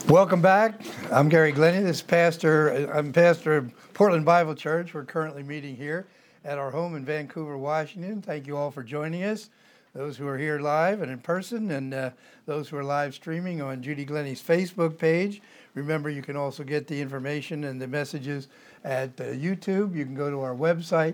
Welcome back. I'm Gary Glennie. I'm pastor of Portland Bible Church. We're currently meeting here at our home in Vancouver, Washington. Thank you all for joining us. Those who are here live and in person, and those who are live streaming on Judy Glennie's Facebook page. Remember, you can also get the information and the messages at YouTube. You can go to our website,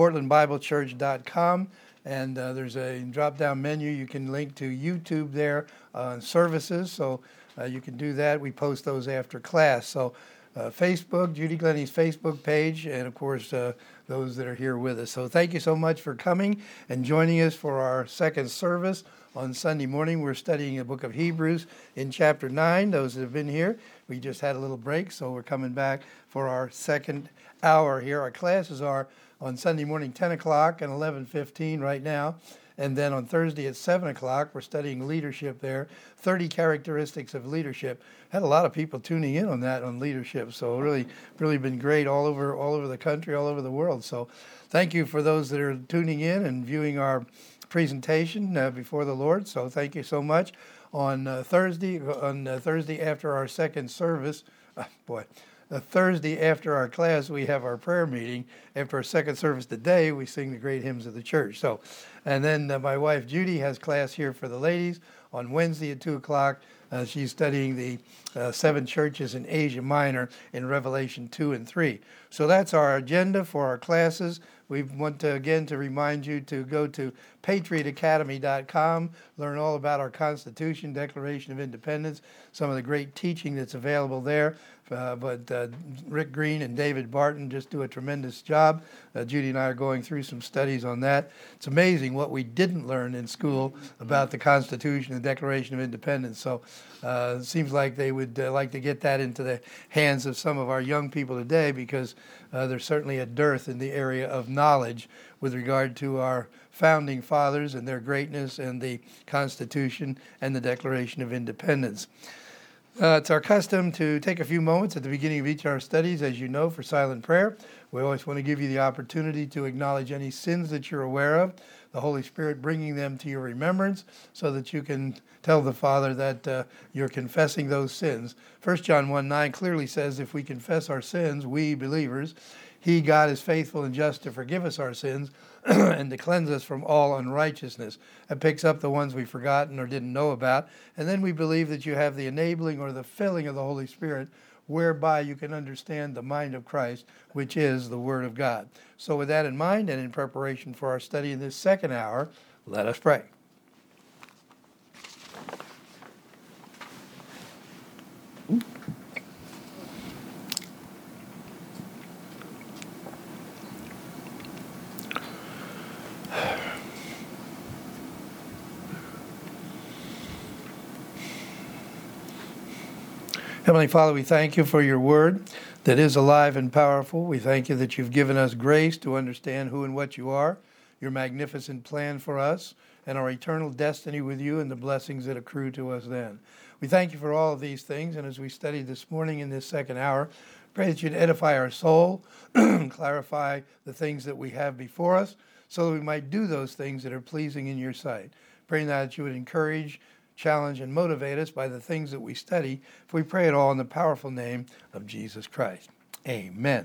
portlandbiblechurch.com, and there's a drop-down menu. You can link to YouTube there on services. So you can do that. We post those after class. So Facebook, Judy Glennie's Facebook page, and of course those that are here with us. So thank you so much for coming and joining us for our second service on Sunday morning. We're studying the book of Hebrews in chapter 9. Those that have been here, we just had a little break, so we're coming back for our second hour here. Our classes are on Sunday morning 10 o'clock and 11:15 right now. And then on Thursday at 7 o'clock, we're studying leadership there, 30 characteristics of leadership. Had a lot of people tuning in on that, on leadership. So really been great all over the country, all over the world. So thank you for those that are tuning in and viewing our presentation before the Lord. So thank you so much. On Thursday after our second service, Thursday after our class, we have our prayer meeting. After our second service today, we sing the great hymns of the church. So, and then my wife Judy has class here for the ladies on Wednesday at 2 o'clock. She's studying the 7 churches in Asia Minor in Revelation 2 and 3. So that's our agenda for our classes. We want to remind you to go to patriotacademy.com, learn all about our Constitution, Declaration of Independence, some of the great teaching that's available there. But Rick Green and David Barton just do a tremendous job. Judy and I are going through some studies on that. It's amazing what we didn't learn in school about the Constitution and Declaration of Independence. So it seems like they would like to get that into the hands of some of our young people today, because there's certainly a dearth in the area of knowledge with regard to our founding fathers and their greatness and the Constitution and the Declaration of Independence. It's our custom to take a few moments at the beginning of each of our studies, as you know, for silent prayer. We always want to give you the opportunity to acknowledge any sins that you're aware of, the Holy Spirit bringing them to your remembrance so that you can tell the Father that you're confessing those sins. 1 John 1:9 clearly says if we confess our sins, we believers, He, God, is faithful and just to forgive us our sins and to cleanse us from all unrighteousness. That picks up the ones we've forgotten or didn't know about. And then we believe that you have the enabling or the filling of the Holy Spirit, whereby you can understand the mind of Christ, which is the Word of God. So with that in mind, and in preparation for our study in this second hour, let us pray. Heavenly Father, we thank you for your word that is alive and powerful. We thank you that you've given us grace to understand who and what you are, your magnificent plan for us, and our eternal destiny with you and the blessings that accrue to us then. We thank you for all of these things, and as we study this morning in this second hour, pray that you'd edify our soul, clarify the things that we have before us, so that we might do those things that are pleasing in your sight. Praying that you would encourage, challenge, and motivate us by the things that we study, if we pray it all in the powerful name of Jesus Christ. Amen.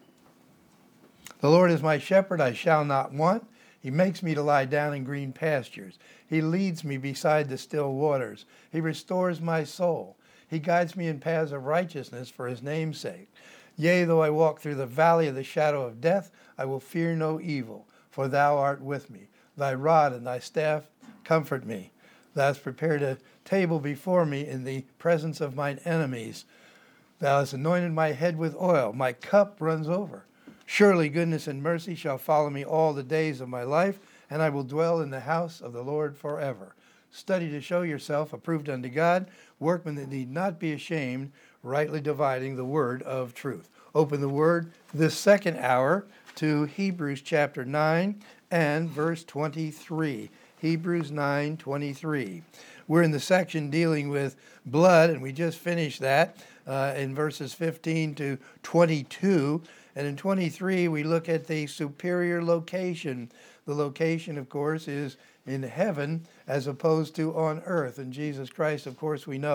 The Lord is my shepherd, I shall not want. He makes me to lie down in green pastures. He leads me beside the still waters. He restores my soul. He guides me in paths of righteousness for his name's sake. Yea, though I walk through the valley of the shadow of death, I will fear no evil, for thou art with me. Thy rod and thy staff comfort me. Thou hast prepared a table before me in the presence of mine enemies. Thou hast anointed my head with oil. My cup runs over. Surely goodness and mercy shall follow me all the days of my life, and I will dwell in the house of the Lord forever. Study to show yourself approved unto God, workmen that need not be ashamed, rightly dividing the word of truth. Open the word this second hour to Hebrews chapter 9 and verse 23. Hebrews 9:23. We're in the section dealing with blood, and we just finished that in verses 15 to 22. And in 23, we look at the superior location. The location, of course, is in heaven as opposed to on earth. And Jesus Christ, of course, we know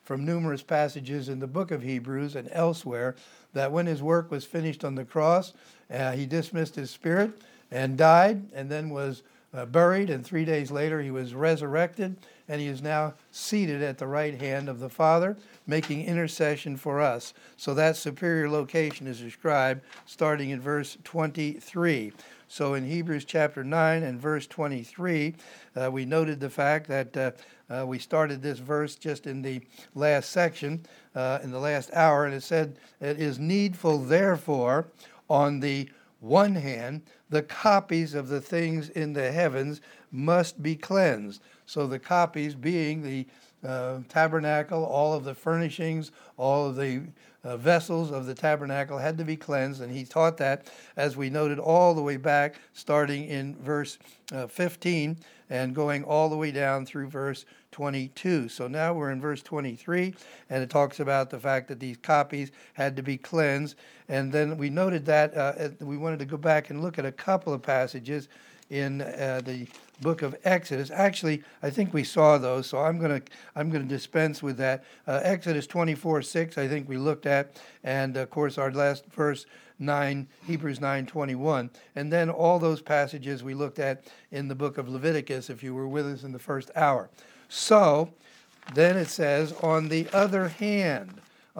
from numerous passages in the book of Hebrews and elsewhere that when his work was finished on the cross, he dismissed his spirit and died, and then was buried, and 3 days later he was resurrected, and he is now seated at the right hand of the Father, making intercession for us. So that superior location is described starting in verse 23. So in Hebrews chapter 9 and verse 23, we noted the fact that we started this verse just in the last section, in the last hour, and it said, "It is needful, therefore, on the one hand, the copies of the things in the heavens must be cleansed." So the copies being the tabernacle, all of the furnishings, all of the vessels of the tabernacle had to be cleansed, and he taught that, as we noted, all the way back, starting in verse 15 and going all the way down through verse 22. So now we're in verse 23, and it talks about the fact that these copies had to be cleansed. And then we noted that we wanted to go back and look at a couple of passages in the book of Exodus. Actually, I think we saw those, so I'm going to dispense with that. Exodus 24:6, I think we looked at, and of course our last verse 9, Hebrews 9:21, and then all those passages we looked at in the book of Leviticus, if you were with us in the first hour. So then it says, on the other hand,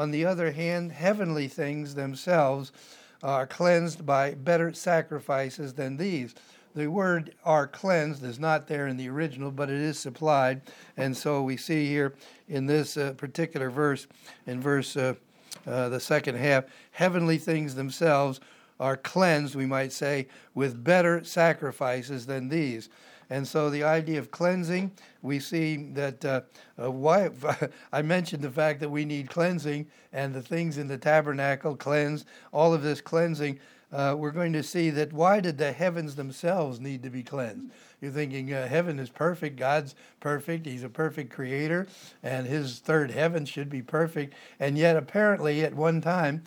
heavenly things themselves are cleansed by better sacrifices than these. The word "are cleansed" is not there in the original, but it is supplied. And so we see here in this particular verse, in verse the second half, heavenly things themselves are cleansed, we might say, with better sacrifices than these. And so the idea of cleansing, we see that why I mentioned the fact that we need cleansing and the things in the tabernacle cleansed, all of this cleansing. We're going to see that why did the heavens themselves need to be cleansed? You're thinking heaven is perfect, God's perfect, he's a perfect creator, and his third heaven should be perfect. And yet apparently at one time,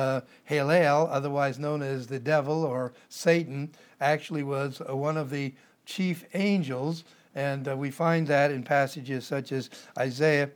Halel, otherwise known as the devil or Satan, actually was one of the chief angels, and we find that in passages such as Isaiah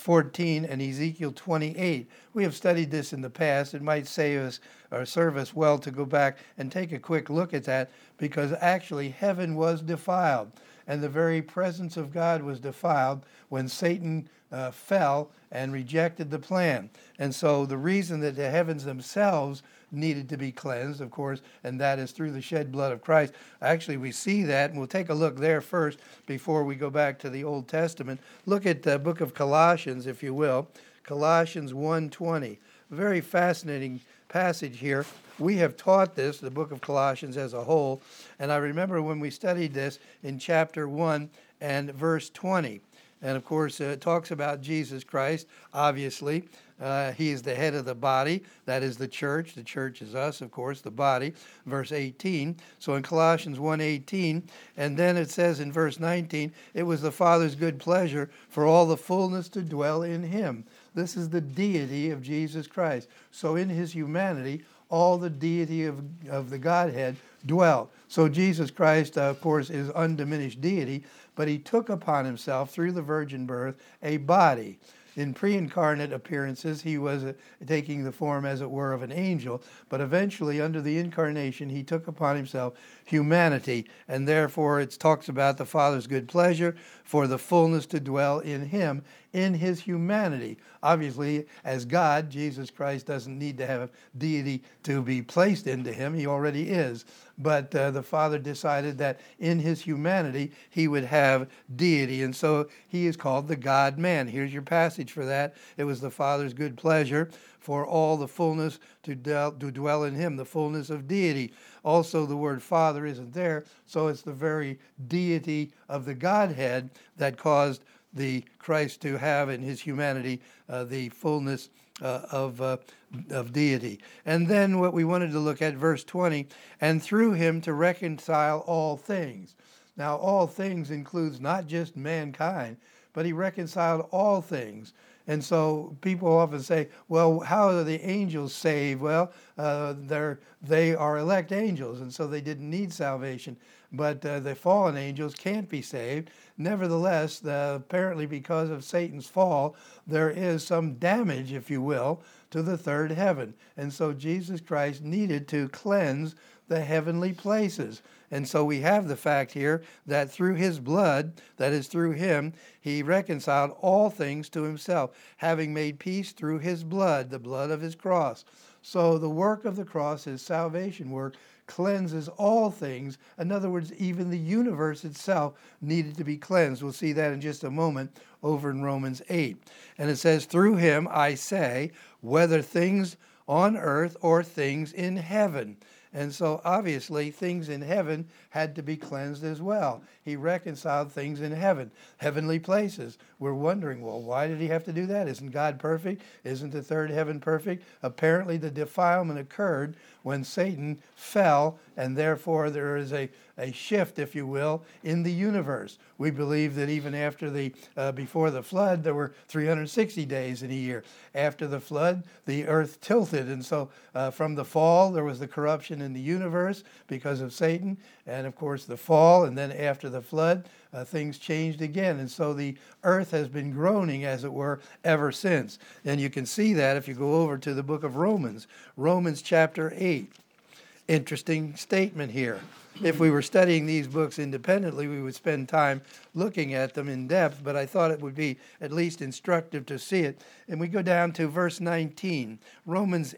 14 and Ezekiel 28. We have studied this in the past. It might save us or serve us well to go back and take a quick look at that, because actually heaven was defiled, and the very presence of God was defiled when Satan fell and rejected the plan. And so the reason that the heavens themselves needed to be cleansed, of course, and that is through the shed blood of Christ. Actually, we see that, and we'll take a look there first before we go back to the Old Testament. Look at the book of Colossians, if you will. Colossians 1:20. Very fascinating passage here. We have taught this, the book of Colossians as a whole, and I remember when we studied this in chapter 1 and verse 20. And of course, it talks about Jesus Christ, obviously. He is the head of the body. That is the church. The church is us, of course, the body. Verse 18. So in Colossians 1:18, and then it says in verse 19, it was the Father's good pleasure for all the fullness to dwell in him. This is the deity of Jesus Christ. So in his humanity, all the deity of the Godhead dwelt. So Jesus Christ, of course, is undiminished deity, but he took upon himself, through the virgin birth, a body. In pre-incarnate appearances, he was taking the form, as it were, of an angel, but eventually, under the incarnation, he took upon himself humanity, and therefore it talks about the Father's good pleasure for the fullness to dwell in him, in his humanity. Obviously, as God, Jesus Christ doesn't need to have deity to be placed into him. He already is. But the Father decided that in his humanity, he would have deity. And so he is called the God-man. Here's your passage for that. It was the Father's good pleasure for all the fullness to dwell in him, the fullness of deity. Also, the word Father isn't there, so it's the very deity of the Godhead that caused the Christ to have in his humanity the fullness of deity. And then what we wanted to look at, verse 20, and through him to reconcile all things. Now, all things includes not just mankind, but he reconciled all things. And so people often say, well, how are the angels saved? Well, they are elect angels, and so they didn't need salvation. But the fallen angels can't be saved. Nevertheless, apparently because of Satan's fall, there is some damage, if you will, to the third heaven. And so Jesus Christ needed to cleanse the heavenly places. And so we have the fact here that through his blood, that is through him, he reconciled all things to himself, having made peace through his blood, the blood of his cross. So the work of the cross, his salvation work, cleanses all things. In other words, even the universe itself needed to be cleansed. We'll see that in just a moment over in Romans 8. And it says, through him, I say, whether things on earth or things in heaven. And so obviously things in heaven had to be cleansed as well. He reconciled things in heaven, heavenly places. We're wondering, well, why did he have to do that? Isn't God perfect? Isn't the third heaven perfect? Apparently the defilement occurred when Satan fell, and therefore there is a shift, if you will, in the universe. We believe that even after before the flood, there were 360 days in a year. After the flood, the earth tilted, and so from the fall, there was the corruption in the universe because of Satan, and of course the fall, and then after the flood, things changed again. And so the earth has been groaning, as it were, ever since. And you can see that if you go over to the book of Romans, Romans chapter 8. Interesting statement here. If we were studying these books independently, we would spend time looking at them in depth, but I thought it would be at least instructive to see it. And we go down to verse 19, Romans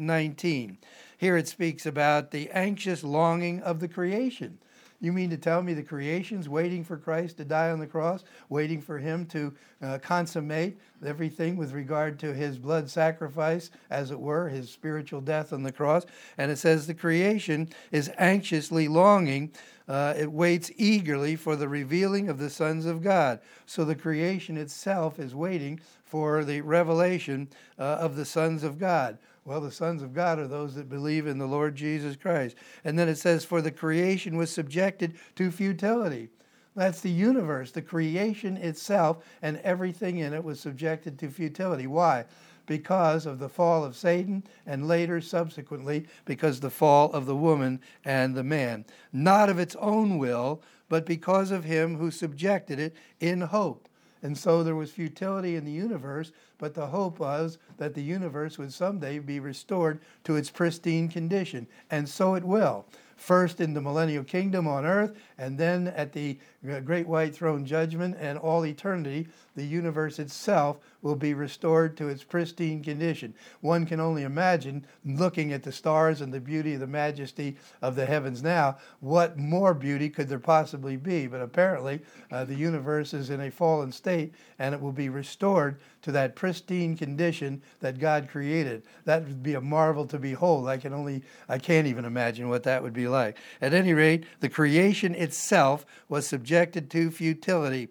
8:19. Here it speaks about the anxious longing of the creation. You mean to tell me the creation's waiting for Christ to die on the cross, waiting for him to consummate everything with regard to his blood sacrifice, as it were, his spiritual death on the cross? And it says the creation is anxiously longing. It waits eagerly for the revealing of the sons of God. So the creation itself is waiting for the revelation of the sons of God. Well, the sons of God are those that believe in the Lord Jesus Christ. And then it says, for the creation was subjected to futility. That's the universe. The creation itself and everything in it was subjected to futility. Why? Because of the fall of Satan, and later, subsequently, because the fall of the woman and the man. Not of its own will, but because of him who subjected it in hope. And so there was futility in the universe, but the hope was that the universe would someday be restored to its pristine condition. And so it will. First in the millennial kingdom on earth, and then at the great white throne judgment and all eternity, the universe itself will be restored to its pristine condition. One can only imagine, looking at the stars and the beauty of the majesty of the heavens now, what more beauty could there possibly be? But apparently the universe is in a fallen state, and it will be restored to that pristine condition that God created. That would be a marvel to behold. I can't even imagine what that would be like. At any rate, the creation itself was subjected to futility.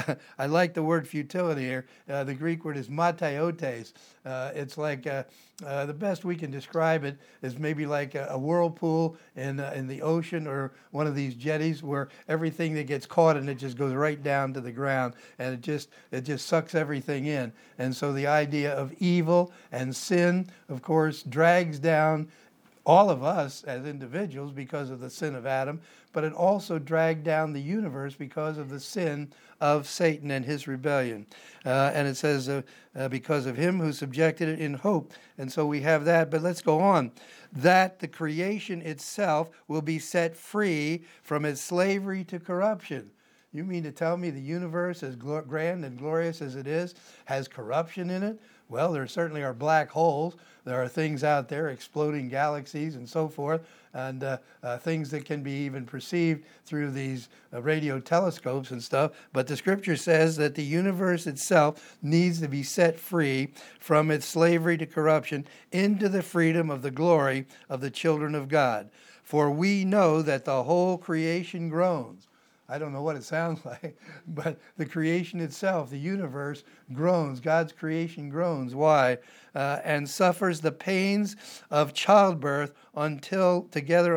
I like the word futility here. The Greek word is mateotes. It's like the best we can describe it is maybe like a whirlpool in the ocean, or one of these jetties where everything that gets caught in it just goes right down to the ground, and it just sucks everything in. And so the idea of evil and sin, of course, drags down all of us as individuals because of the sin of Adam, but it also dragged down the universe because of the sin of Satan and his rebellion. And it says, because of him who subjected it in hope. And so we have that, but let's go on. That the creation itself will be set free from its slavery to corruption. You mean to tell me the universe, as grand and glorious as it is, has corruption in it? Well, there certainly are black holes. There are things out there, exploding galaxies and so forth, and things that can be even perceived through these radio telescopes and stuff. But the scripture says that the universe itself needs to be set free from its slavery to corruption into the freedom of the glory of the children of God. For we know that the whole creation groans. I don't know what it sounds like, but the creation itself, the universe, groans. God's creation groans. Why? And suffers the pains of childbirth until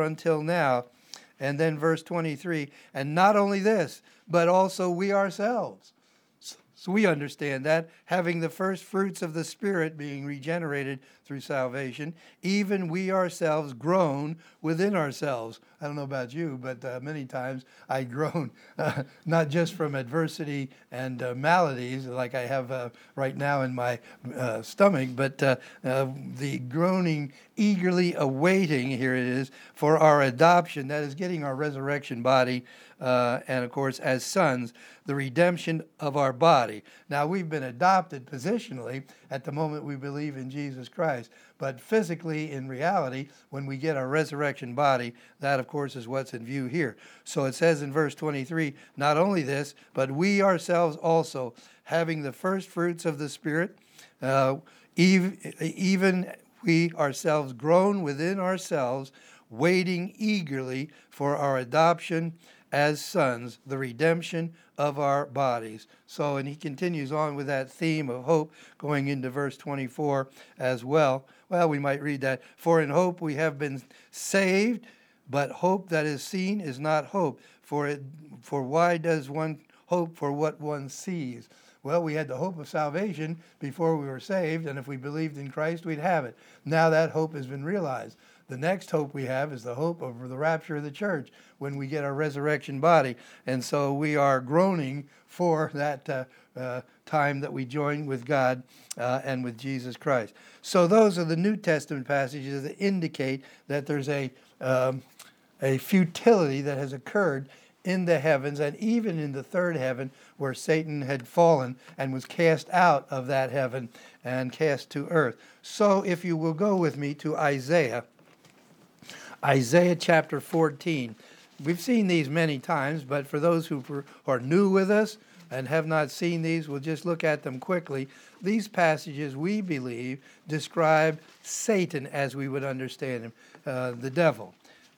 now. And then verse 23, and not only this, but also we ourselves. So we understand that, having the first fruits of the Spirit being regenerated through salvation, even we ourselves groan within ourselves. I don't know about you, but many times I groan, not just from adversity and maladies like I have right now in my stomach, but the groaning, eagerly awaiting, here it is, for our adoption, that is getting our resurrection body, and of course, as sons, the redemption of our body. Now, we've been adopted positionally at the moment we believe in Jesus Christ, but physically, in reality, when we get our resurrection body, that, of course, is what's in view here. So it says in verse 23, not only this, but we ourselves also, having the first fruits of the Spirit, even we ourselves groan within ourselves, waiting eagerly for our adoption as sons, the redemption of our bodies. So, and he continues on with that theme of hope going into verse 24 as well. Well, we might read that. For in hope we have been saved, but hope that is seen is not hope. For why does one hope for what one sees? Well, we had the hope of salvation before we were saved, and if we believed in Christ, we'd have it. Now that hope has been realized. The next hope we have is the hope of the rapture of the church when we get our resurrection body. And so we are groaning for that time that we join with God and with Jesus Christ. So those are the New Testament passages that indicate that there's a futility that has occurred in the heavens and even in the third heaven where Satan had fallen and was cast out of that heaven and cast to earth. So if you will go with me to Isaiah chapter 14. We've seen these many times, but for those who are new with us and have not seen these, we'll just look at them quickly. These passages, we believe, describe Satan as we would understand him, the devil.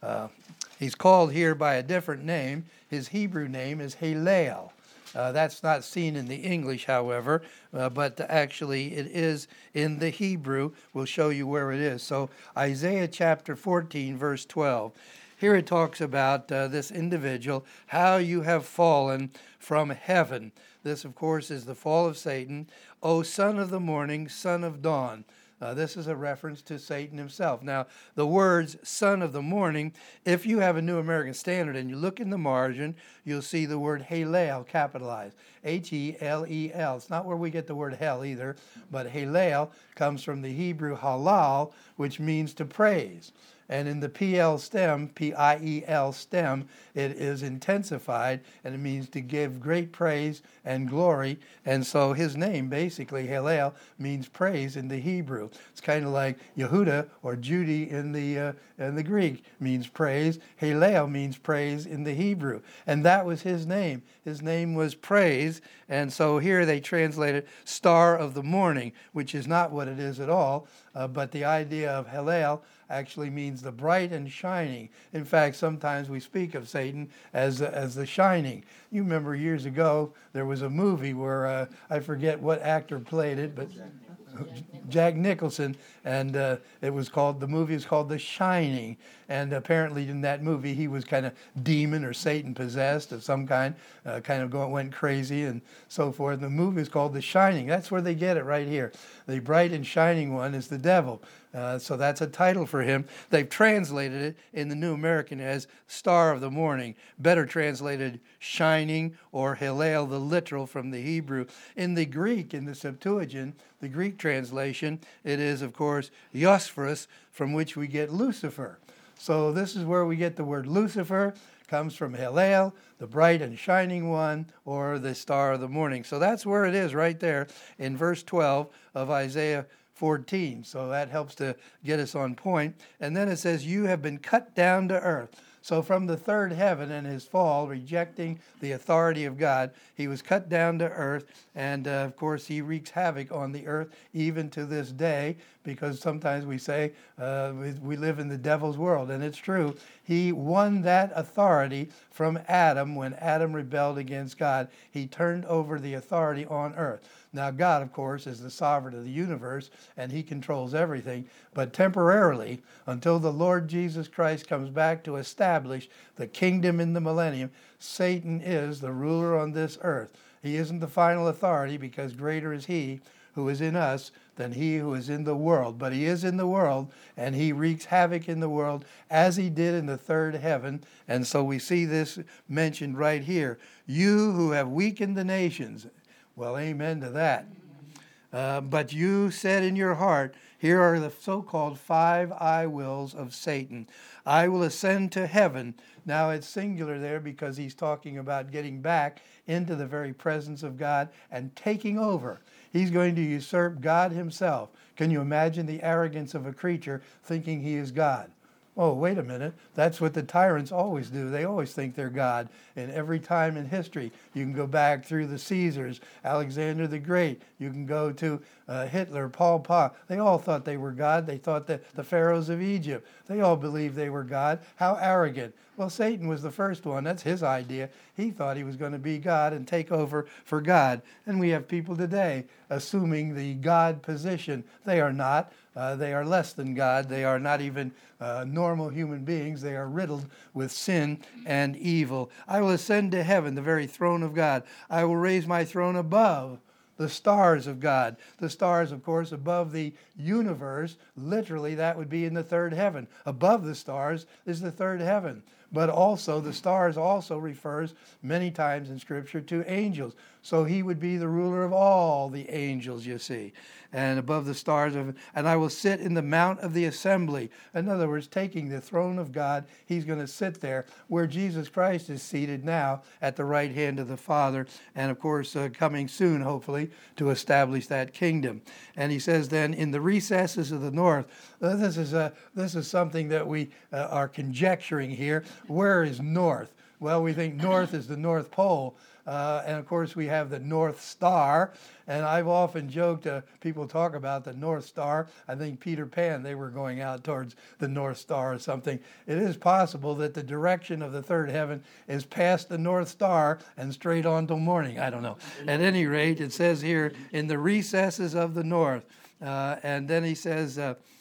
He's called here by a different name. His Hebrew name is Halel. That's not seen in the English, however, but actually it is in the Hebrew. We'll show you where it is. So Isaiah chapter 14, verse 12. Here it talks about this individual, how you have fallen from heaven. This, of course, is the fall of Satan. O son of the morning, son of dawn. This is a reference to Satan himself. Now, the words son of the morning, if you have a New American Standard and you look in the margin, you'll see the word Halel capitalized. H-E-L-E-L. It's not where we get the word hell either, but Halel comes from the Hebrew halal, which means to praise. And in the PL stem, P-I-E-L stem, it is intensified, and it means to give great praise and glory. And so his name, basically, Halel, means praise in the Hebrew. It's kind of like Yehuda or Judy in the Greek means praise. Halel means praise in the Hebrew. And that was his name. His name was praise. And so here they translated star of the morning, which is not what it is at all. But the idea of Halel actually means the bright and shining. In fact, sometimes we speak of Satan as the shining. You remember years ago, there was a movie where, I forget what actor played it, but Jack Nicholson, and the movie is called The Shining. And apparently in that movie, he was kind of demon or Satan possessed of some kind, went crazy and so forth. The movie is called The Shining. That's where they get it right here. The bright and shining one is the devil. So that's a title for him. They've translated it in the New American as Star of the Morning. Better translated shining or Hillel, the literal from the Hebrew. In the Greek, in the Septuagint, the Greek translation, it is, of course, Iosphorus, from which we get Lucifer. So this is where we get the word Lucifer. Comes from Hillel, the bright and shining one, or the star of the morning. So that's where it is right there in verse 12 of Isaiah 14. So that helps to get us on point. And then it says, you have been cut down to earth. So from the third heaven and his fall, rejecting the authority of God, he was cut down to earth. And of course, he wreaks havoc on the earth even to this day, because sometimes we say we live in the devil's world. And it's true. He won that authority from Adam when Adam rebelled against God. He turned over the authority on earth. Now, God, of course, is the sovereign of the universe, and he controls everything. But temporarily, until the Lord Jesus Christ comes back to establish the kingdom in the millennium, Satan is the ruler on this earth. He isn't the final authority, because greater is he who is in us than he who is in the world. But he is in the world, and he wreaks havoc in the world as he did in the third heaven. And so we see this mentioned right here. You who have weakened the nations. Well, amen to that. But you said in your heart, here are the so-called 5 I wills of Satan. I will ascend to heaven. Now it's singular there because he's talking about getting back into the very presence of God and taking over. He's going to usurp God himself. Can you imagine the arrogance of a creature thinking he is God? Oh, wait a minute. That's what the tyrants always do. They always think they're God. And every time in history, you can go back through the Caesars, Alexander the Great. You can go to Hitler, Pol Pot. They all thought they were God. They thought that the pharaohs of Egypt, they all believed they were God. How arrogant. Well, Satan was the first one. That's his idea. He thought he was going to be God and take over for God. And we have people today assuming the God position. They are not. They are less than God. They are not even normal human beings. They are riddled with sin and evil. I will ascend to heaven, the very throne of God. I will raise my throne above the stars of God. The stars, of course, above the universe. Literally, that would be in the third heaven. Above the stars is the third heaven. But also, the stars also refers many times in Scripture to angels. So he would be the ruler of all the angels, you see. And above the stars and I will sit in the mount of the assembly. In other words, taking the throne of God, he's going to sit there where Jesus Christ is seated now at the right hand of the Father. And of course, coming soon, hopefully, to establish that kingdom. And he says then, in the recesses of the north, this is something that we are conjecturing here. Where is north? Well, we think north is the North Pole. And of course, we have the North Star. And I've often joked, people talk about the North Star. I think Peter Pan, they were going out towards the North Star or something. It is possible that the direction of the third heaven is past the North Star and straight on till morning. I don't know. At any rate, it says here, in the recesses of the north. And then he says,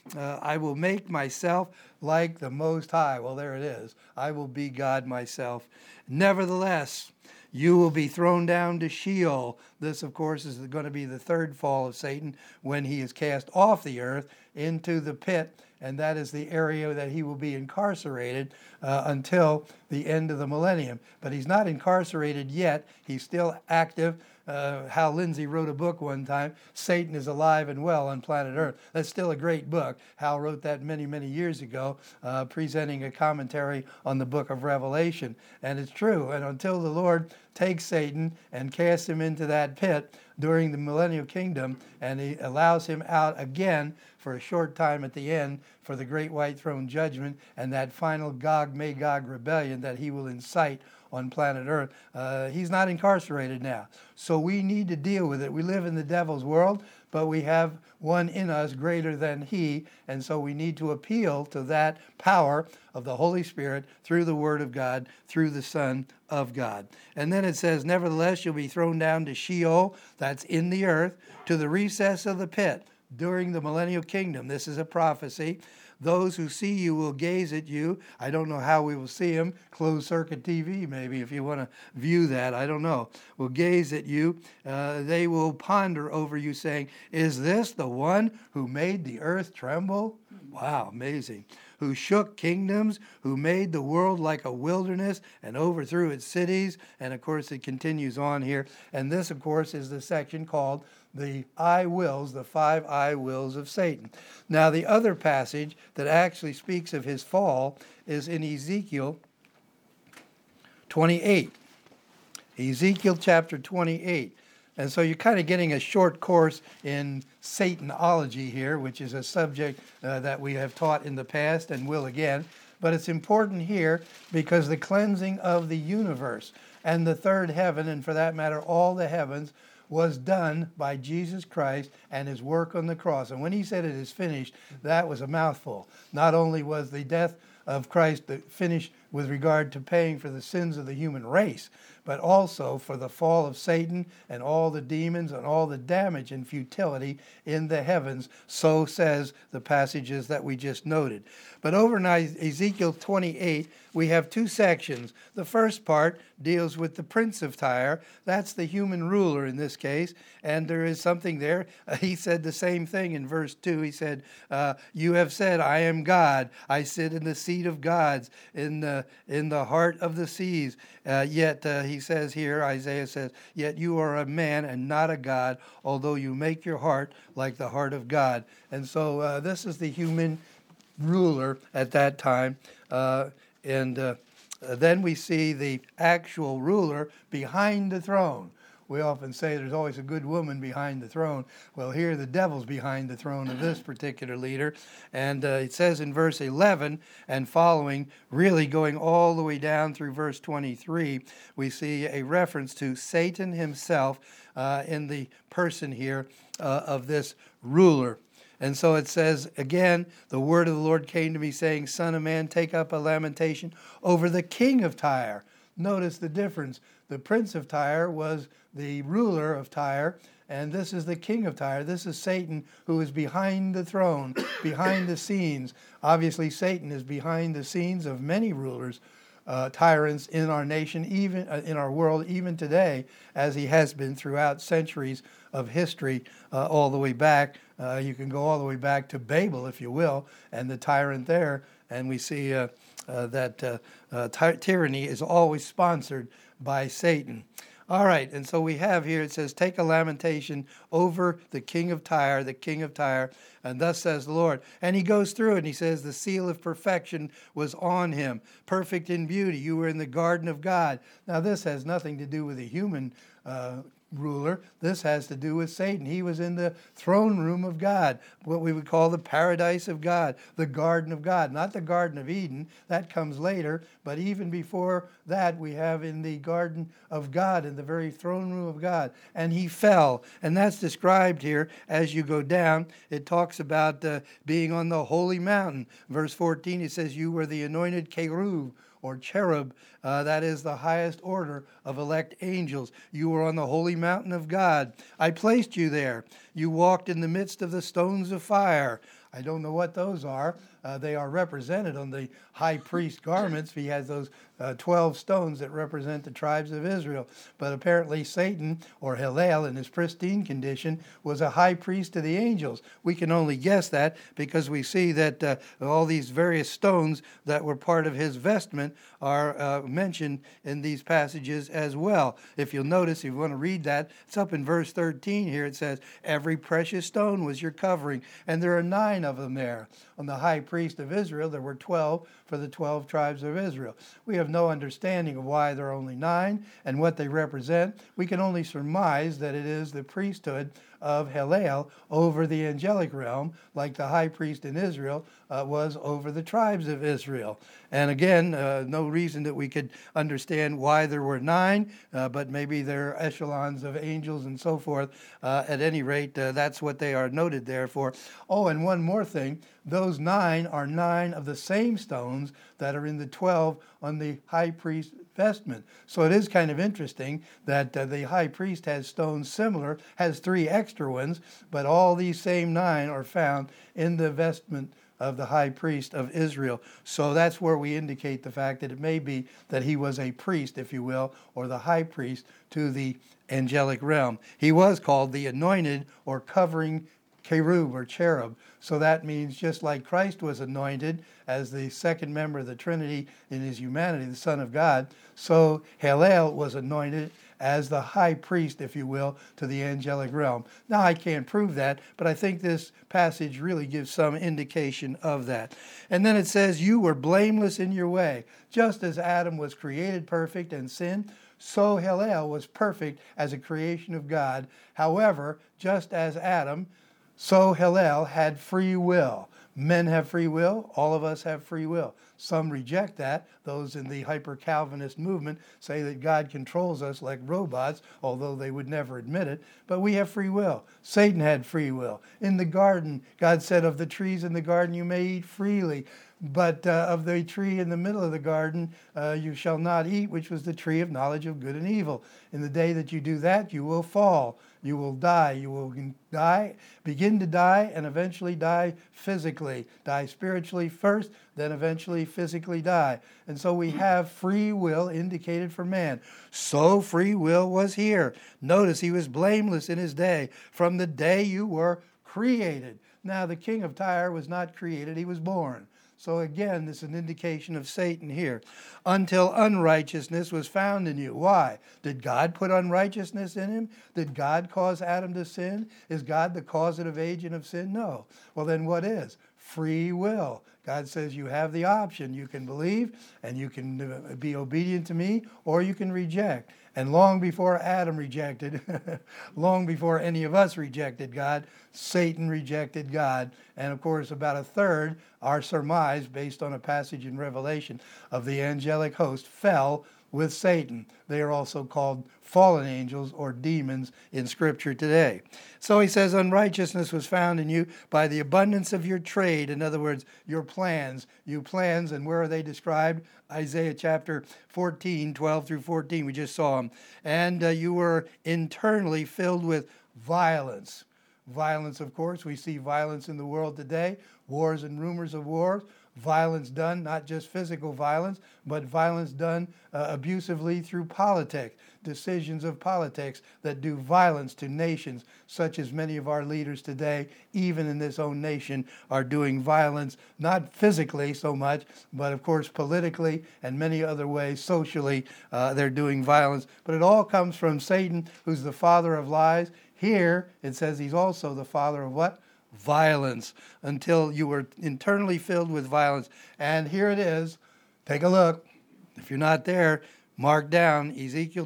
I will make myself like the Most High. Well, there it is. I will be God myself. Nevertheless, you will be thrown down to Sheol. This, of course, is going to be the third fall of Satan when he is cast off the earth into the pit. And that is the area that he will be incarcerated until the end of the millennium. But he's not incarcerated yet. He's still active. Hal Lindsey wrote a book one time, Satan is Alive and Well on Planet Earth. That's still a great book. Hal wrote that many, many years ago, presenting a commentary on the book of Revelation. And it's true. And until the Lord takes Satan and casts him into that pit during the millennial kingdom, and he allows him out again for a short time at the end for the great white throne judgment and that final Gog-Magog rebellion that he will incite on planet Earth. He's not incarcerated now. So we need to deal with it. We live in the devil's world, but we have one in us greater than he, and so we need to appeal to that power of the Holy Spirit through the Word of God, through the Son of God. And then it says, nevertheless, you'll be thrown down to Sheol, that's in the earth, to the recess of the pit during the millennial kingdom. This is a prophecy. Those who see you will gaze at you. I don't know how we will see him. Closed circuit TV, maybe, if you want to view that. I don't know. Will gaze at you. They will ponder over you, saying, is this the one who made the earth tremble? Wow, amazing. Who shook kingdoms, who made the world like a wilderness and overthrew its cities. And of course, it continues on here. And this, of course, is the section called the I wills, the 5 I wills of Satan. Now, the other passage that actually speaks of his fall is in Ezekiel 28. Ezekiel chapter 28. And so you're kind of getting a short course in Satanology here, which is a subject that we have taught in the past and will again. But it's important here because the cleansing of the universe and the third heaven, and for that matter, all the heavens, was done by Jesus Christ and his work on the cross. And when he said it is finished, that was a mouthful. Not only was the death of Christ finished with regard to paying for the sins of the human race, but also for the fall of Satan and all the demons and all the damage and futility in the heavens. So says the passages that we just noted. But over in Ezekiel 28, we have two sections. The first part deals with the prince of Tyre. That's the human ruler in this case. And there is something there. He said the same thing in verse 2. He said, you have said, I am God. I sit in the seat of gods, in the heart of the seas. Yet he says here, Isaiah says, yet you are a man and not a God, although you make your heart like the heart of God. And so this is the human ruler at that time. Then we see the actual ruler behind the throne. We often say there's always a good woman behind the throne. Well, here the devil's behind the throne of this particular leader. And it says in verse 11 and following, really going all the way down through verse 23, we see a reference to Satan himself in the person here of this ruler. And so it says, again, the word of the Lord came to me saying, Son of man, take up a lamentation over the king of Tyre. Notice the difference. The prince of Tyre was the ruler of Tyre, and this is the king of Tyre. This is Satan, who is behind the throne, behind the scenes. Obviously, Satan is behind the scenes of many rulers, tyrants in our nation, even in our world, even today, as he has been throughout centuries of history, all the way back. You can go all the way back to Babel, if you will, and the tyrant there, and we see that tyranny is always sponsored by Satan. All right, and so we have here, it says, take a lamentation over the king of Tyre, and thus says the Lord. And he goes through it, and he says, the seal of perfection was on him, perfect in beauty. You were in the garden of God. Now, this has nothing to do with a human ruler. This has to do with Satan. He was in the throne room of God, what we would call the paradise of God, the garden of God, not the Garden of Eden. That comes later, but even before that, we have in the garden of God, in the very throne room of God. And he fell, and that's described here as you go down. It talks about being on the holy mountain. Verse 14, it says, you were the anointed cherub, or cherub, that is the highest order of elect angels. You were on the holy mountain of God. I placed you there. You walked in the midst of the stones of fire. I don't know what those are. They are represented on the high priest garments. He has those 12 stones that represent the tribes of Israel. But apparently Satan, or Hillel in his pristine condition, was a high priest to the angels. We can only guess that because we see that all these various stones that were part of his vestment are mentioned in these passages as well. If you'll notice, if you want to read that, it's up in verse 13 here. It says, every precious stone was your covering, and there are 9 of them there. On the high priest of Israel, there were 12 for the 12 tribes of Israel. We have no understanding of why there are only 9 and what they represent. We can only surmise that it is the priesthood of Hillel over the angelic realm, like the high priest in Israel was over the tribes of Israel. And again, no reason that we could understand why there were 9, but maybe they're echelons of angels and so forth. At any rate, that's what they are noted there for. Oh, and one more thing. Those 9 are 9 of the same stones that are in the 12 on the high priest vestment. So it is kind of interesting that the high priest has stones similar, has 3 extra ones, but all these same 9 are found in the vestment of the high priest of Israel. So that's where we indicate the fact that it may be that he was a priest, if you will, or the high priest to the angelic realm. He was called the anointed or covering cherub or cherub. So that means just like Christ was anointed as the second member of the Trinity in his humanity, the Son of God, so Hillel was anointed as the high priest, if you will, to the angelic realm. Now, I can't prove that, but I think this passage really gives some indication of that. And then it says, you were blameless in your way. Just as Adam was created perfect and sinned, so Hillel was perfect as a creation of God. However, just as Adam, so Hillel had free will. Men have free will. All of us have free will. Some reject that. Those in the hyper-Calvinist movement say that God controls us like robots, although they would never admit it. But we have free will. Satan had free will. In the garden, God said, of the trees in the garden you may eat freely. But of the tree in the middle of the garden, you shall not eat, which was the tree of knowledge of good and evil. In the day that you do that, you will fall. You will die. You will die, begin to die, and eventually die physically. Die spiritually first, then eventually physically die. And so we have free will indicated for man. So free will was here. Notice he was blameless in his day, from the day you were created. Now, the king of Tyre was not created, he was born. So again, this is an indication of Satan here. Until unrighteousness was found in you. Why? Did God put unrighteousness in him? Did God cause Adam to sin? Is God the causative agent of sin? No. Well, then what is? Free will. God says you have the option. You can believe and you can be obedient to me, or you can reject. And long before Adam rejected, long before any of us rejected God, Satan rejected God. And of course, about a third, our surmise, based on a passage in Revelation, of the angelic host fell with Satan. They are also called fallen angels or demons in Scripture today. So he says, unrighteousness was found in you by the abundance of your trade. In other words, your plans. You plans, and where are they described? Isaiah chapter 14, 12 through 14. We just saw them. And you were internally filled with violence. Violence, of course. We see violence in the world today. Wars and rumors of wars. Violence done, not just physical violence, but violence done abusively through politics, decisions of politics that do violence to nations, such as many of our leaders today, even in this own nation, are doing violence, not physically so much, but of course politically and many other ways, socially, they're doing violence. But it all comes from Satan, who's the father of lies. Here, it says he's also the father of what? Violence, until you were internally filled with violence. And here it is. Take a look. If you're not there, mark down Ezekiel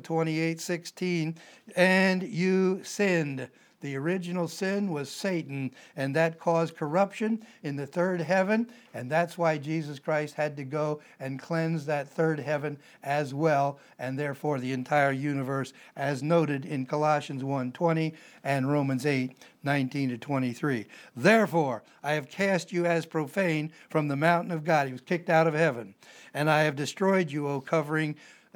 28:16. And you sinned. The original sin was Satan, and that caused corruption in the third heaven, and that's why Jesus Christ had to go and cleanse that third heaven as well, and therefore the entire universe, as noted in Colossians 1:20 and Romans 8:19 to 23. Therefore, I have cast you as profane from the mountain of God. He was kicked out of heaven. And I have destroyed you, O covering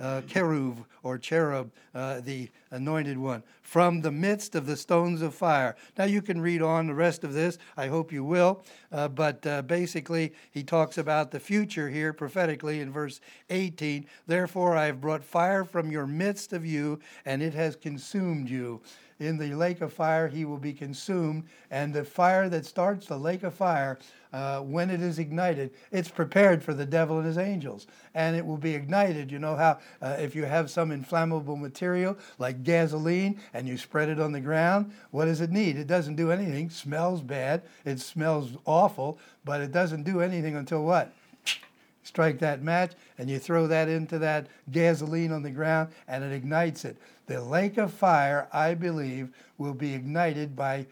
cherub or cherub, the anointed one, from the midst of the stones of fire. Now you can read on the rest of this. I hope you will. But basically, he talks about the future here prophetically in verse 18. Therefore, I have brought fire from your midst of you, and it has consumed you. In the lake of fire, he will be consumed. And the fire that starts the lake of fire, when it is ignited, it's prepared for the devil and his angels. And it will be ignited. You know how if you have some inflammable material like gasoline and you spread it on the ground, what does it need? It doesn't do anything. It smells bad. It smells awful, but it doesn't do anything until what? Strike that match and you throw that into that gasoline on the ground and it ignites it. The lake of fire, I believe, will be ignited by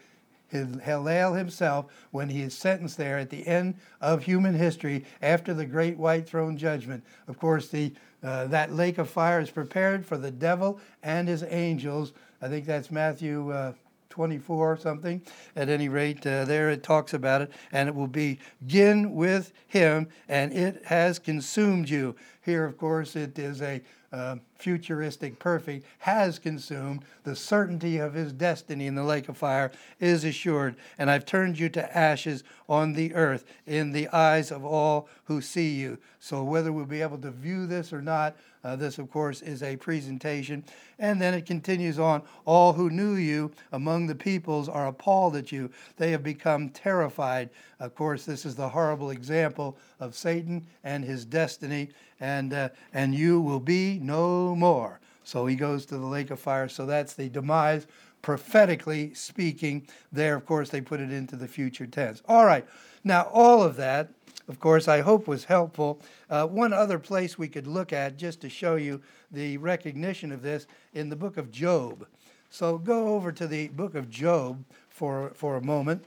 Hillel himself when he is sentenced there at the end of human history after the great white throne judgment. Of course, that lake of fire is prepared for the devil and his angels. I think that's Matthew 24 or something. At any rate, there it talks about it. And it will begin with him, and it has consumed you. Here, of course, it is a futuristic perfect, has consumed. The certainty of his destiny in the lake of fire is assured. And I've turned you to ashes on the earth in the eyes of all who see you. So whether we'll be able to view this or not, this, of course, is a presentation. And then it continues on. All who knew you among the peoples are appalled at you. They have become terrified. Of course, this is the horrible example of Satan and his destiny. And you will be no more. So he goes to the lake of fire. So that's the demise, prophetically speaking. There, of course, they put it into the future tense. All right. Now, all of that, of course, I hope was helpful. One other place we could look at just to show you the recognition of this in the book of Job. So go over to the book of Job for a moment.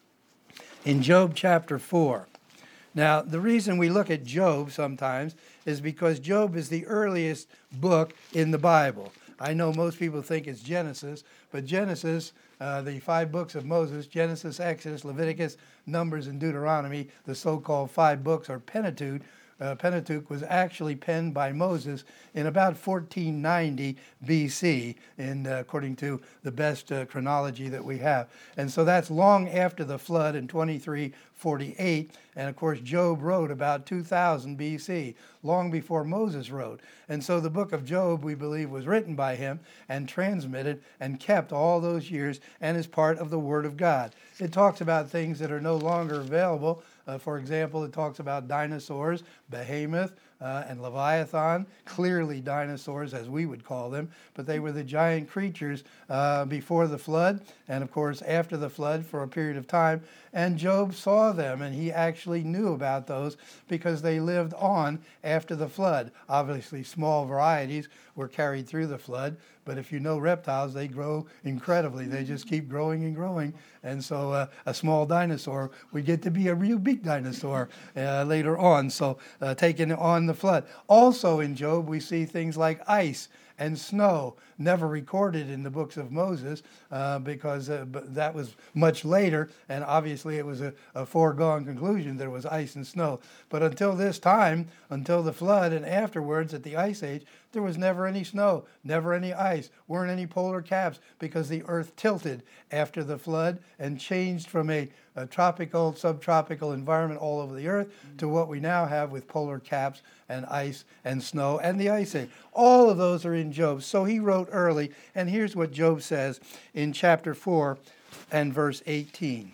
In Job chapter 4. Now, the reason we look at Job sometimes is because Job is the earliest book in the Bible. I know most people think it's Genesis, but Genesis, the 5 books of Moses, Genesis, Exodus, Leviticus, Numbers, and Deuteronomy, the so-called 5 books, or Pentateuch. Pentateuch was actually penned by Moses in about 1490 BC, according to the best chronology that we have. And so that's long after the flood in 2348. And of course, Job wrote about 2000 BC, long before Moses wrote. And so the book of Job, we believe, was written by him and transmitted and kept all those years and is part of the Word of God. It talks about things that are no longer available. For example, it talks about dinosaurs, Behemoth and Leviathan, clearly dinosaurs as we would call them, but they were the giant creatures before the flood and, of course, after the flood for a period of time. And Job saw them, and he actually knew about those because they lived on after the flood. Obviously, small varieties were carried through the flood, but if you know reptiles, they grow incredibly. They just keep growing and growing. And so a small dinosaur would get to be a real big dinosaur later on, so taken on the flood. Also in Job, we see things like ice and snow, never recorded in the books of Moses because that was much later, and obviously it was a foregone conclusion there was ice and snow. But until this time, until the flood and afterwards at the Ice Age, there was never any snow, never any ice, weren't any polar caps because the earth tilted after the flood and changed from a tropical, subtropical environment all over the earth to what we now have with polar caps and ice and snow and the Ice Age. All of those are in Job. So he wrote early, and here's what Job says in chapter 4 and verse 18.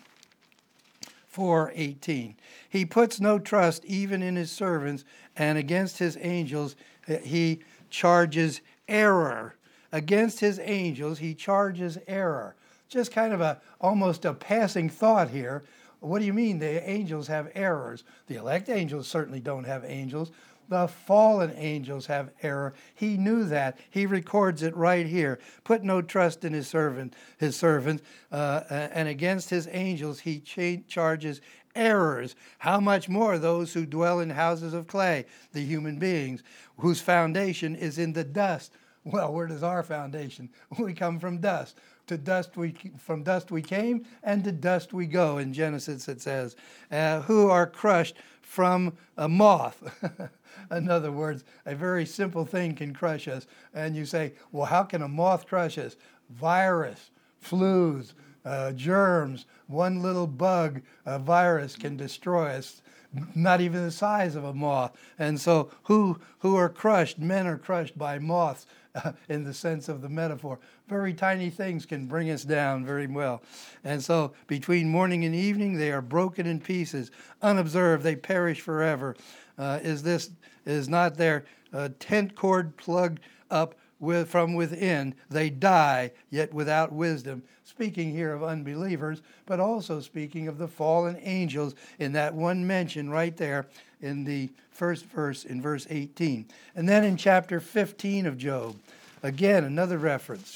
4:18. He puts no trust even in his servants, and against his angels he charges error. Against his angels he charges error. Just kind of almost a passing thought here. What do you mean the angels have errors? The elect angels certainly don't have angels. The fallen angels have error. He knew that. He records it right here. Put no trust in his servants, and against his angels he charges errors. How much more those who dwell in houses of clay, the human beings, whose foundation is in the dust. Well, where does our foundation? We come from dust. From dust we came, and to dust we go. In Genesis it says, who are crushed from a moth. In other words, a very simple thing can crush us. And you say, well, how can a moth crush us? Virus, flus, germs, one little bug, a virus can destroy us. Not even the size of a moth. And so who are crushed? Men are crushed by moths in the sense of the metaphor. Very tiny things can bring us down very well. And so between morning and evening, they are broken in pieces. Unobserved, they perish forever. Is not their tent cord plugged up from within? They die, yet without wisdom. Speaking here of unbelievers, but also speaking of the fallen angels in that one mention right there in the first verse, in verse 18. And then in chapter 15 of Job, again, another reference.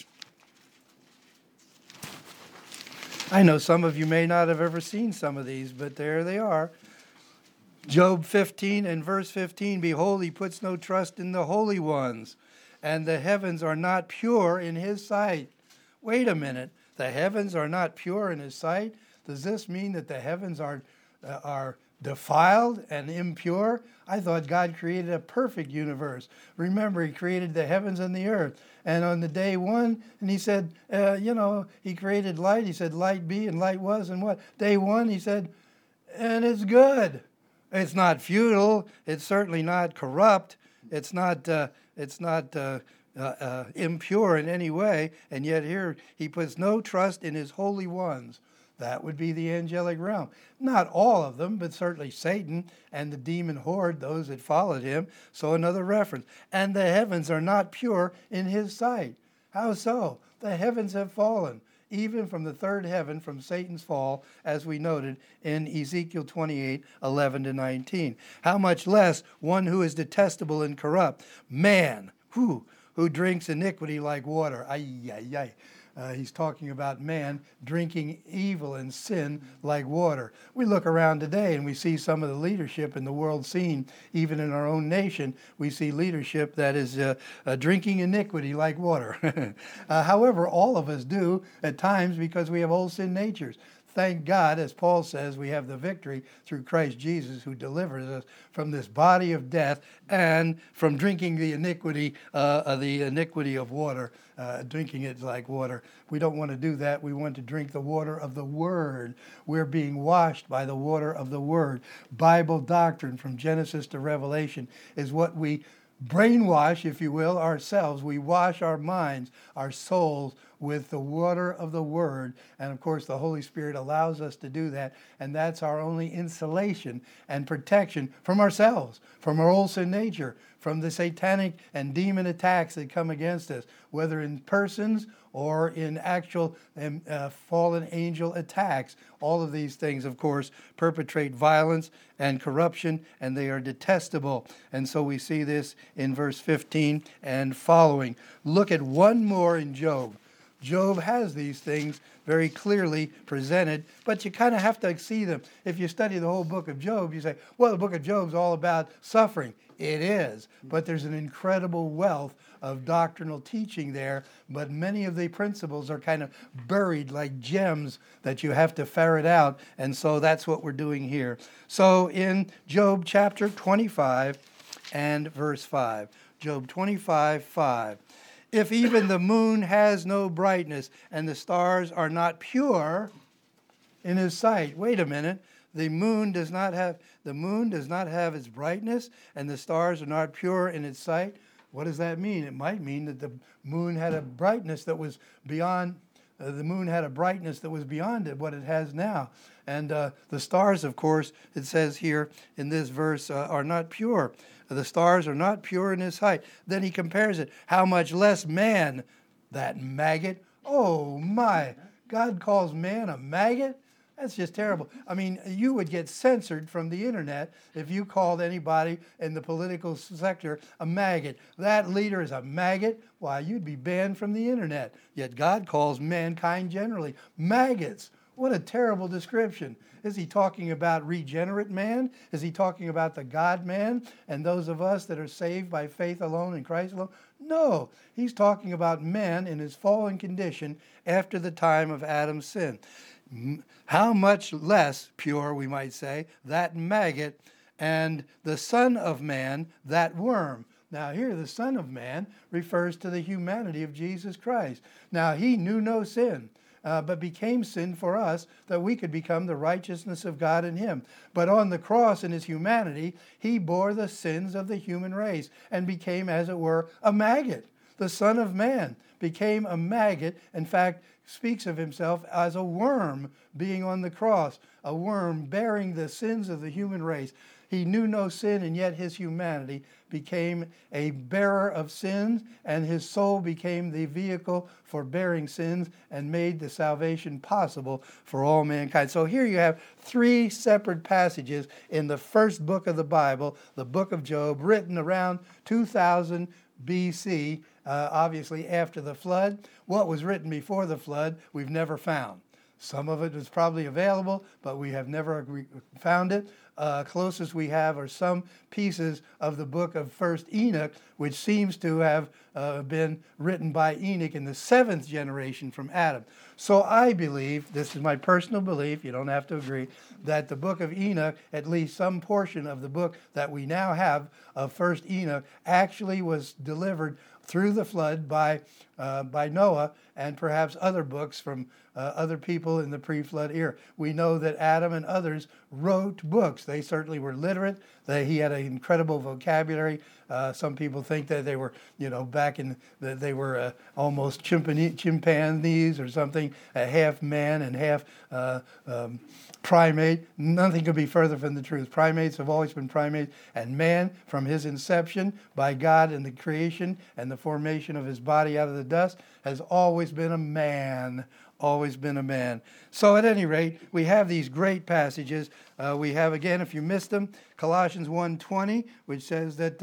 I know some of you may not have ever seen some of these, but there they are. Job 15 and verse 15, behold, he puts no trust in the holy ones, and the heavens are not pure in his sight. Wait a minute. The heavens are not pure in his sight? Does this mean that the heavens are defiled and impure? I thought God created a perfect universe. Remember, he created the heavens and the earth. And on the day one, and he said, he created light. He said, light be, and light was, and what? Day one, he said, and it's good. It's not futile. It's certainly not corrupt. It's not impure in any way, and yet here he puts no trust in his holy ones. That would be the angelic realm. Not all of them, but certainly Satan and the demon horde, those that followed him. So another reference. And the heavens are not pure in his sight. How so? The heavens have fallen, even from the third heaven, from Satan's fall, as we noted in Ezekiel 28, 11-19. How much less one who is detestable and corrupt, man, who drinks iniquity like water. Ay, ay, ay. He's talking about man drinking evil and sin like water. We look around today and we see some of the leadership in the world scene, even in our own nation. We see leadership that is drinking iniquity like water. However, all of us do at times because we have old sin natures. Thank God, as Paul says, we have the victory through Christ Jesus, who delivers us from this body of death and from drinking the iniquity of water, drinking it like water. We don't want to do that. We want to drink the water of the Word. We're being washed by the water of the Word. Bible doctrine from Genesis to Revelation is what we brainwash, if you will, ourselves. We wash our minds, our souls, with the water of the Word. And of course, the Holy Spirit allows us to do that. And that's our only insulation and protection from ourselves, from our old sin nature, from the satanic and demon attacks that come against us, whether in persons or in actual fallen angel attacks. All of these things, of course, perpetrate violence and corruption, and they are detestable. And so we see this in verse 15 and following. Look at one more in Job. Job has these things very clearly presented, but you kind of have to see them. If you study the whole book of Job, you say, well, the book of Job is all about suffering. It is, but there's an incredible wealth of doctrinal teaching there, but many of the principles are kind of buried like gems that you have to ferret out, and so that's what we're doing here. So in Job chapter 25 and verse 5, Job 25:5. If even the moon has no brightness and the stars are not pure in his sight. Wait a minute. The moon does not have its brightness and the stars are not pure in its sight. What does that mean? It might mean that the moon had a brightness that was beyond what it has now. And the stars, of course, it says here in this verse, are not pure. The stars are not pure in his sight. Then he compares it. How much less man, that maggot? Oh my, God calls man a maggot? That's just terrible. I mean, you would get censored from the internet if you called anybody in the political sector a maggot. That leader is a maggot. Why, you'd be banned from the internet. Yet God calls mankind generally maggots. What a terrible description. Is he talking about regenerate man? Is he talking about the God man and those of us that are saved by faith alone in Christ alone? No, he's talking about man in his fallen condition after the time of Adam's sin. How much less pure, we might say, that maggot, and the Son of Man, that worm. Now here, the Son of Man refers to the humanity of Jesus Christ. Now he knew no sin, but became sin for us that we could become the righteousness of God in him. But on the cross in his humanity, he bore the sins of the human race and became, as it were, a maggot. The Son of Man became a maggot. In fact, speaks of himself as a worm being on the cross, a worm bearing the sins of the human race. He knew no sin, and yet his humanity became a bearer of sins, and his soul became the vehicle for bearing sins and made the salvation possible for all mankind. So here you have three separate passages in the first book of the Bible, the book of Job, written around 2000 BC, obviously after the flood. What was written before the flood, we've never found. Some of it was probably available, but we have never found it. Closest we have are some pieces of the book of First Enoch, which seems to have been written by Enoch in the 7th generation from Adam. So I believe, this is my personal belief, you don't have to agree, that the book of Enoch, at least some portion of the book that we now have of First Enoch, actually was delivered through the flood by Noah and perhaps other books from other people in the pre-flood era. We know that Adam and others wrote books. They certainly were literate. He had an incredible vocabulary. Some people think that they were, they were almost chimpanzees or something, half man and half primate. Nothing could be further from the truth. Primates have always been primates, and man, from his inception by God in the creation and the formation of his body out of the dust, has always been a man. Always been a man. So at any rate, we have these great passages. We have, again, if you missed them, Colossians 1:20, which says that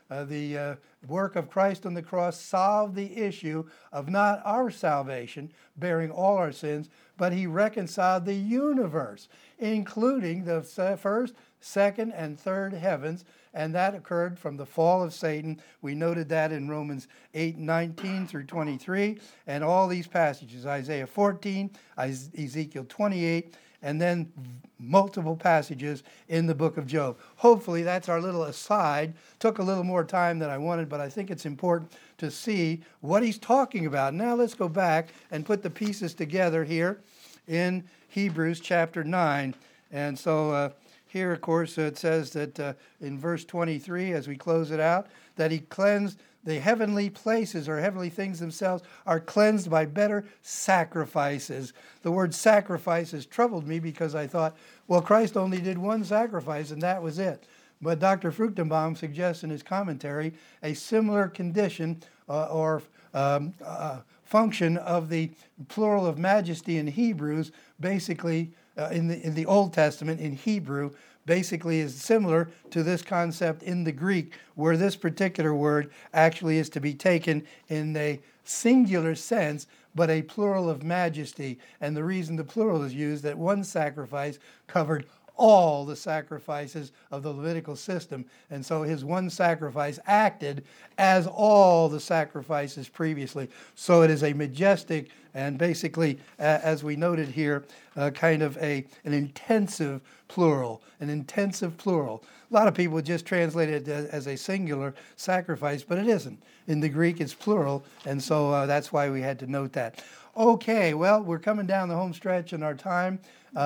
The work of Christ on the cross solved the issue of not our salvation, bearing all our sins, but he reconciled the universe, including the first, second, and third heavens, and that occurred from the fall of Satan. We noted that in Romans 8:19 through 23, and all these passages, Isaiah 14, Ezekiel 28, and then multiple passages in the book of Job. Hopefully that's our little aside. Took a little more time than I wanted, but I think it's important to see what he's talking about. Now let's go back and put the pieces together here in Hebrews chapter 9. And so here, of course, it says that in verse 23, as we close it out, that he cleansed the heavenly places, or heavenly things themselves, are cleansed by better sacrifices. The word sacrifices troubled me because I thought, well, Christ only did one sacrifice and that was it. But Dr. Fruchtenbaum suggests in his commentary a similar condition or function of the plural of majesty in Hebrews, basically in the Old Testament in Hebrew, basically is similar to this concept in the Greek, where this particular word actually is to be taken in a singular sense, but a plural of majesty. And the reason the plural is used, that one sacrifice covered all the sacrifices of the Levitical system. And so his one sacrifice acted as all the sacrifices previously. So it is a majestic and basically, as we noted here, kind of an intensive plural, an intensive plural. A lot of people just translate it as a singular sacrifice, but it isn't. In the Greek, it's plural, and so that's why we had to note that. Okay, well, we're coming down the home stretch in our time.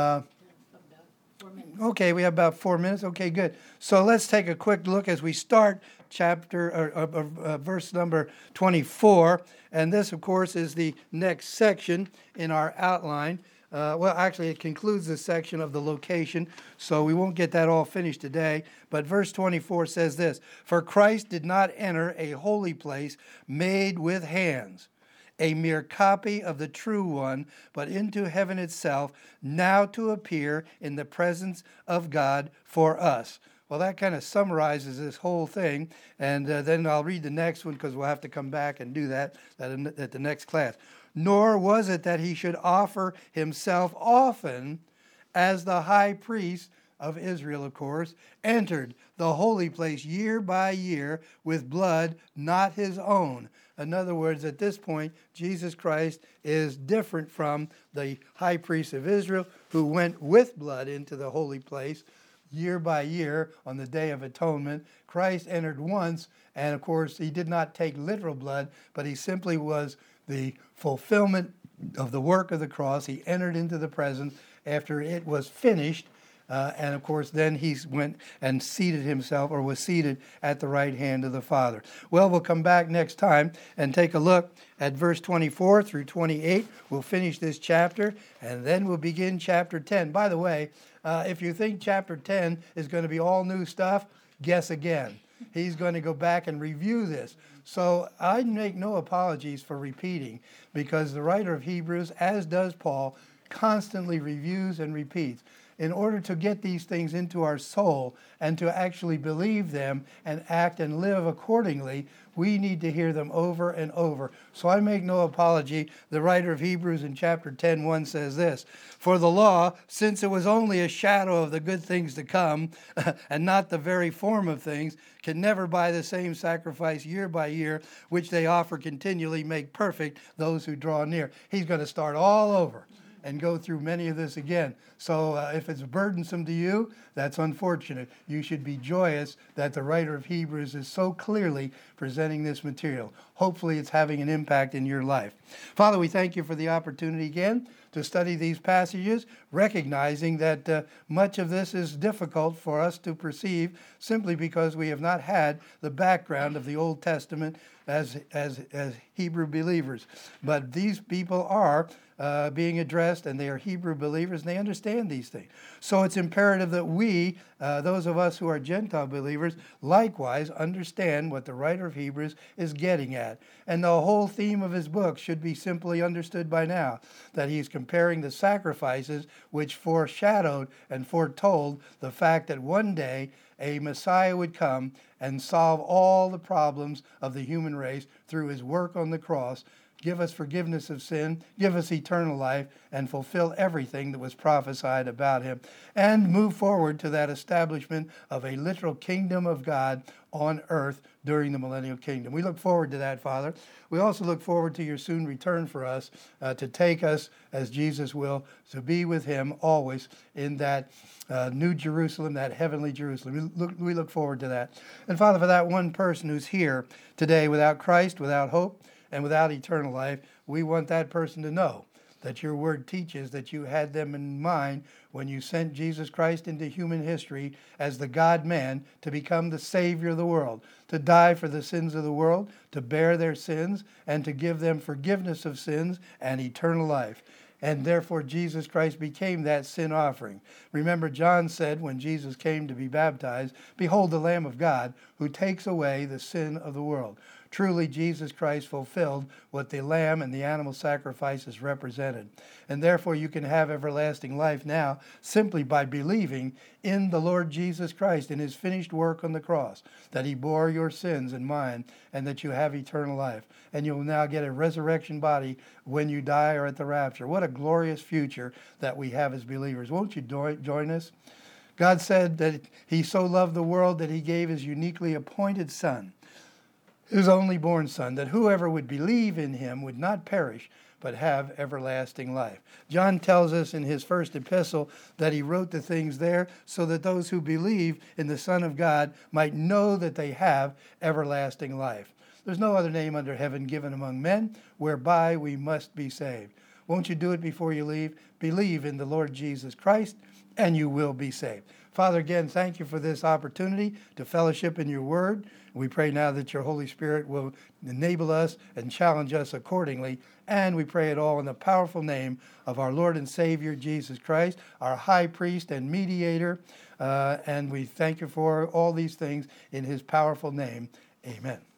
Okay, we have about 4 minutes. Okay, good. So let's take a quick look as we start verse number 24. And this, of course, is the next section in our outline. Well, actually, it concludes the section of the location, so we won't get that all finished today. But verse 24 says this: "For Christ did not enter a holy place made with hands, a mere copy of the true one, but into heaven itself, now to appear in the presence of God for us." Well, that kind of summarizes this whole thing, and then I'll read the next one because we'll have to come back and do that at the next class. "Nor was it that he should offer himself often, as the high priest of Israel, of course, entered the holy place year by year with blood not his own." In other words, at this point, Jesus Christ is different from the high priest of Israel who went with blood into the holy place year by year on the Day of Atonement. Christ entered once, and of course, he did not take literal blood, but he simply was the fulfillment of the work of the cross. He entered into the presence after it was finished. And of course, then he went and seated himself, or was seated at the right hand of the Father. Well, we'll come back next time and take a look at verse 24 through 28. We'll finish this chapter, and then we'll begin chapter 10. By the way, if you think chapter 10 is going to be all new stuff, guess again. He's going to go back and review this. So I make no apologies for repeating, because the writer of Hebrews, as does Paul, constantly reviews and repeats. In order to get these things into our soul and to actually believe them and act and live accordingly, we need to hear them over and over. So I make no apology. The writer of Hebrews in chapter 10:1 says this: "For the law, since it was only a shadow of the good things to come, and not the very form of things, can never by the same sacrifice year by year, which they offer continually, make perfect those who draw near." He's going to start all over and go through many of this again. So if it's burdensome to you, that's unfortunate. You should be joyous that the writer of Hebrews is so clearly presenting this material. Hopefully it's having an impact in your life. Father, we thank you for the opportunity again to study these passages, recognizing that much of this is difficult for us to perceive simply because we have not had the background of the Old Testament as Hebrew believers. But these people are being addressed, and they are Hebrew believers, and they understand these things. So it's imperative that we, those of us who are Gentile believers, likewise understand what the writer of Hebrews is getting at. And the whole theme of his book should be simply understood by now, that he's comparing the sacrifices which foreshadowed and foretold the fact that one day a Messiah would come and solve all the problems of the human race through his work on the cross, give us forgiveness of sin, give us eternal life, and fulfill everything that was prophesied about him, and move forward to that establishment of a literal kingdom of God on earth during the millennial kingdom. We look forward to that, Father. We also look forward to your soon return for us, to take us, as Jesus will, to be with him always in that New Jerusalem, that heavenly Jerusalem. We look forward to that. And Father, for that one person who's here today without Christ, without hope, and without eternal life, we want that person to know that your word teaches that you had them in mind when you sent Jesus Christ into human history as the God-man to become the Savior of the world, to die for the sins of the world, to bear their sins, and to give them forgiveness of sins and eternal life. And therefore Jesus Christ became that sin offering. Remember, John said when Jesus came to be baptized, "Behold the Lamb of God who takes away the sin of the world." Truly, Jesus Christ fulfilled what the lamb and the animal sacrifices represented. And therefore, you can have everlasting life now simply by believing in the Lord Jesus Christ, in his finished work on the cross, that he bore your sins and mine, and that you have eternal life. And you'll now get a resurrection body when you die or at the rapture. What a glorious future that we have as believers. Won't you join us? God said that he so loved the world that he gave his uniquely appointed Son, his only born Son, that whoever would believe in him would not perish, but have everlasting life. John tells us in his first epistle that he wrote the things there so that those who believe in the Son of God might know that they have everlasting life. There's no other name under heaven given among men whereby we must be saved. Won't you do it before you leave? Believe in the Lord Jesus Christ, and you will be saved. Father, again, thank you for this opportunity to fellowship in your word. We pray now that your Holy Spirit will enable us and challenge us accordingly. And we pray it all in the powerful name of our Lord and Savior, Jesus Christ, our high priest and mediator. And we thank you for all these things in his powerful name. Amen.